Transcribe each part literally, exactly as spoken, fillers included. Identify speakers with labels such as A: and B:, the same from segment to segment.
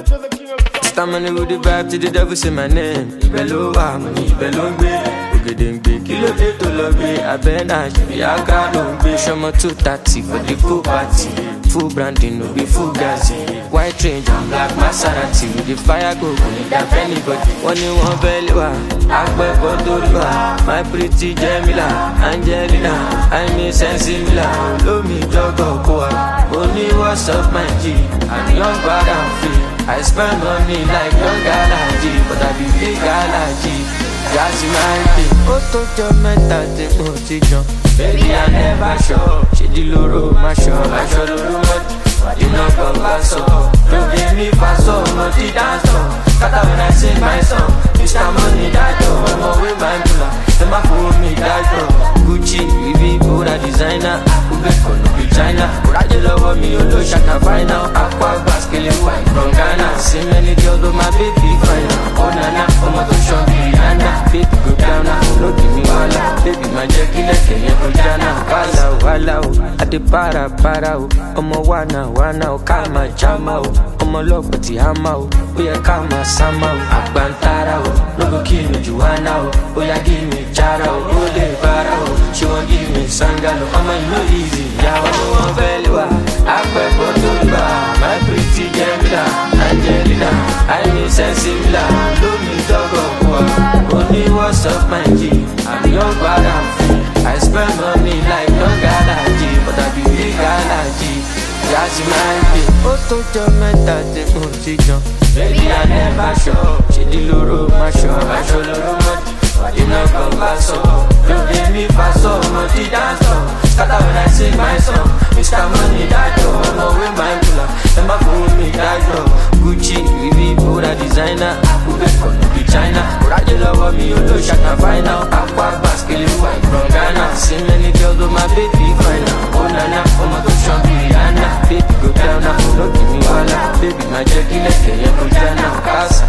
A: Stamina with the vibe to the devil say my name. Ibelo wa money, ibelo ngbe. Ogedengbe, kilo de to love. Abena, Yaga no be. Shomo two thirty for the full party. Full branding, no be full gazi. White range and black Maserati. With the fire go, go need that anybody. One in one belly wa, Akbe Bodolua. My pretty Jamila, Angelina. I miss Sensibila. Love me, Jogo Koa. Only what's up my G. I'm young but I'm free. I spend money like young Galaji, but I be big Galaji. Jazzy my thing. Oto jo meta te mo ti jan. Baby I never show. She di loro ma show. I show loro mo. You know go basso. Don't give me faso. No ti dance song. Kata when I sing my song. Mister Money that yo. I'm away my mula. Them a fool me that yo. Gucci, Louis Vuitton, designer. Ube kono be China. Uraje love me you lo shaka final. Aqua baskele wine from Ghana. See many girls but my baby fine. Oh nana, oh my gosh, I'm Rihanna. Baby go down now, no give me wala. Baby my Jackie like Kenya Kojana. Wala wala oh, I de para para oh. Omo wana wana oh, kama chama oh. Omo love ti hama oh, oya kama sama oh. Agbantara oh, no go kill me Joanna oh. Oya give me chara oh, ole bara oh. She won't give me sangalo, I'ma you know easy. Yeah, oh one velua, Akbe Bodolua. My pretty Jamila, Angelina. I miss Sensibila, love me Jogo Koa. Only what's up my G. I'm young but I'm free. I spend money like young Galaji, but I be big Galaji. Jazzy my thing. Oto jo meta te mo ti jan. Baby I never show. She di loro ma show. I show loro mo. You know go basso. Don't give me faso. No ti dance song. Scatter when I sing my song. Mister Money that yo. I'm away my mula. Them a fool me that yo. Gucci, Louis Vuitton, designer. Ube kono be China. Uraje love me you lo shaka final. Aqua baskele wine from Ghana. See many girls but my baby fine. Oh nana, oh my gosh, I'm Rihanna. Baby go down now, no give me wala. Baby my Jackie like Kenya Kojana. Casa.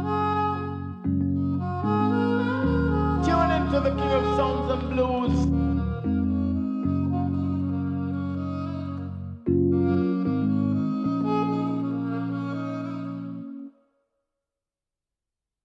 B: Tune into the King of Sounds and Blues.